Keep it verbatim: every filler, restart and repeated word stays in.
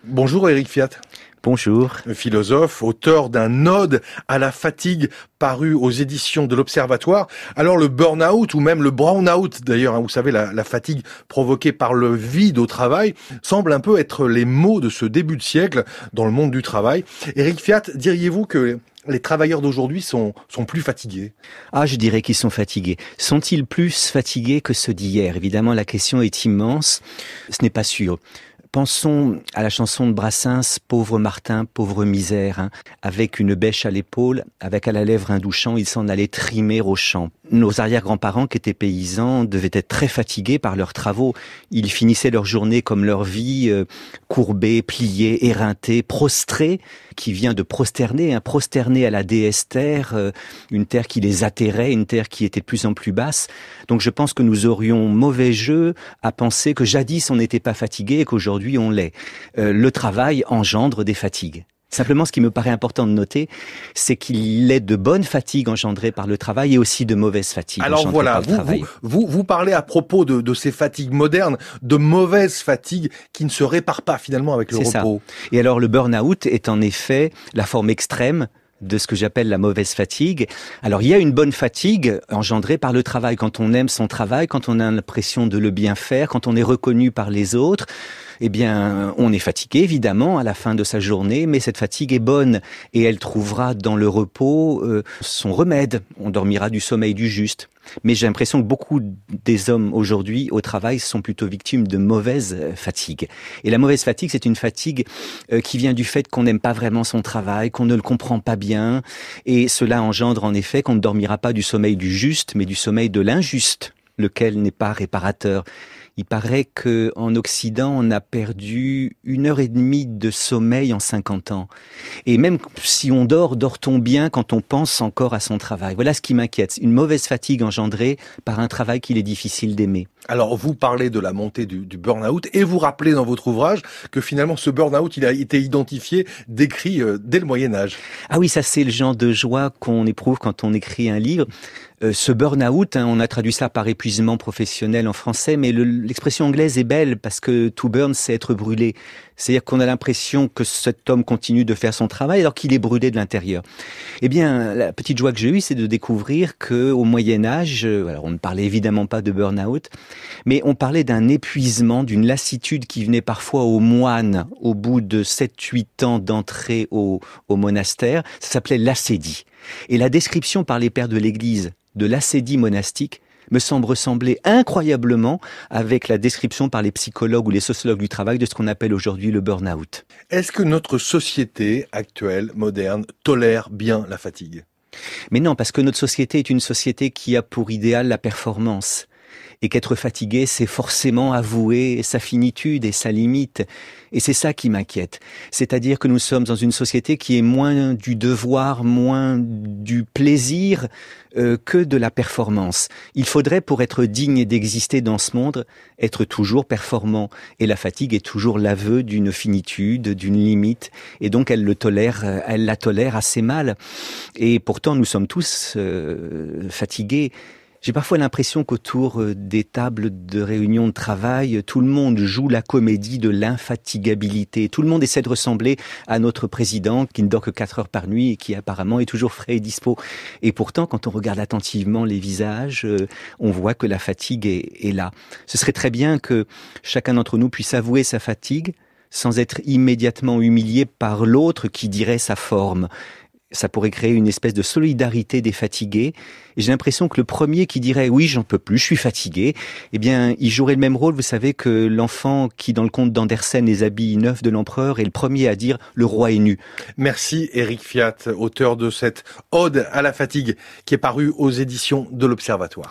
Bonjour Éric Fiat. Bonjour. Philosophe, auteur d'un ode à la fatigue paru aux éditions de l'Observatoire. Alors le burn-out ou même le brown-out d'ailleurs, hein, vous savez la, la fatigue provoquée par le vide au travail, semble un peu être les mots de ce début de siècle dans le monde du travail. Éric Fiat, diriez-vous que les travailleurs d'aujourd'hui sont, sont plus fatigués? Ah, je dirais qu'ils sont fatigués. Sont-ils plus fatigués que ceux d'hier? Évidemment, la question est immense. Ce n'est pas sûr. Pensons à la chanson de Brassens, « Pauvre Martin, pauvre misère hein, », avec une bêche à l'épaule, avec à la lèvre un douchant, il s'en allait trimer au champ. Nos arrière-grands-parents, qui étaient paysans, devaient être très fatigués par leurs travaux. Ils finissaient leur journée comme leur vie, euh, courbés, pliés, éreintés, prostrés, qui vient de prosterner, hein, prosterner à la déesse terre, euh, une terre qui les atterrait, une terre qui était de plus en plus basse. Donc je pense que nous aurions mauvais jeu à penser que jadis on n'était pas fatigué et qu'aujourd'hui on l'est. Euh, le travail engendre des fatigues. Simplement, ce qui me paraît important de noter, c'est qu'il est de bonnes fatigues engendrées par le travail et aussi de mauvaises fatigues Alors engendrées voilà, par le vous, travail. Vous, vous, vous parlez à propos de, de ces fatigues modernes, de mauvaises fatigues qui ne se réparent pas finalement avec le C'est repos. Ça. Et alors le burn-out est en effet la forme extrême de ce que j'appelle la mauvaise fatigue. Alors il y a une bonne fatigue engendrée par le travail, quand on aime son travail, quand on a l'impression de le bien faire, quand on est reconnu par les autres. Eh bien, on est fatigué, évidemment, à la fin de sa journée, mais cette fatigue est bonne et elle trouvera dans le repos euh, son remède. On dormira du sommeil du juste. Mais j'ai l'impression que beaucoup des hommes aujourd'hui au travail sont plutôt victimes de mauvaise fatigue. Et la mauvaise fatigue, c'est une fatigue euh, qui vient du fait qu'on n'aime pas vraiment son travail, qu'on ne le comprend pas bien. Et cela engendre en effet qu'on ne dormira pas du sommeil du juste, mais du sommeil de l'injuste, lequel n'est pas réparateur. Il paraît que en Occident, on a perdu une heure et demie de sommeil en cinquante ans. Et même si on dort, dort-on bien quand on pense encore à son travail? Voilà ce qui m'inquiète. Une mauvaise fatigue engendrée par un travail qu'il est difficile d'aimer. Alors vous parlez de la montée du, du burn-out et vous rappelez dans votre ouvrage que finalement ce burn-out, il a été identifié, décrit euh, dès le Moyen-Âge. Ah oui, ça c'est le genre de joie qu'on éprouve quand on écrit un livre. Euh, ce burn-out, hein, on a traduit ça par épuisement professionnel en français, mais le, l'expression anglaise est belle parce que to burn, c'est être brûlé. C'est-à-dire qu'on a l'impression que cet homme continue de faire son travail alors qu'il est brûlé de l'intérieur. Eh bien, la petite joie que j'ai eue, c'est de découvrir que au Moyen-Âge, alors on ne parlait évidemment pas de burn-out, mais on parlait d'un épuisement, d'une lassitude qui venait parfois aux moines au bout de sept huit ans d'entrée au, au monastère. Ça s'appelait l'ascédie. Et la description par les pères de l'Église de l'ascédie monastique me semble ressembler incroyablement avec la description par les psychologues ou les sociologues du travail de ce qu'on appelle aujourd'hui le burn-out. Est-ce que notre société actuelle, moderne, tolère bien la fatigue? Mais non, parce que notre société est une société qui a pour idéal la performance. Et qu'être fatigué, c'est forcément avouer sa finitude et sa limite. Et c'est ça qui m'inquiète. C'est-à-dire que nous sommes dans une société qui est moins du devoir, moins du plaisir euh, que de la performance. Il faudrait, pour être digne d'exister dans ce monde, être toujours performant. Et la fatigue est toujours l'aveu d'une finitude, d'une limite. Et donc elle le tolère, elle la tolère assez mal. Et pourtant, nous sommes tous euh, fatigués. J'ai parfois l'impression qu'autour des tables de réunion de travail, tout le monde joue la comédie de l'infatigabilité. Tout le monde essaie de ressembler à notre président qui ne dort que quatre heures par nuit et qui apparemment est toujours frais et dispo. Et pourtant, quand on regarde attentivement les visages, on voit que la fatigue est, est là. Ce serait très bien que chacun d'entre nous puisse avouer sa fatigue sans être immédiatement humilié par l'autre qui dirait sa forme. Ça pourrait créer une espèce de solidarité des fatigués. Et j'ai l'impression que le premier qui dirait « oui, j'en peux plus, je suis fatigué », eh bien, il jouerait le même rôle, vous savez, que l'enfant qui, dans le conte d'Andersen, les habits neufs de l'empereur, est le premier à dire « le roi est nu ». Merci Éric Fiat, auteur de cette ode à la fatigue qui est parue aux éditions de l'Observatoire.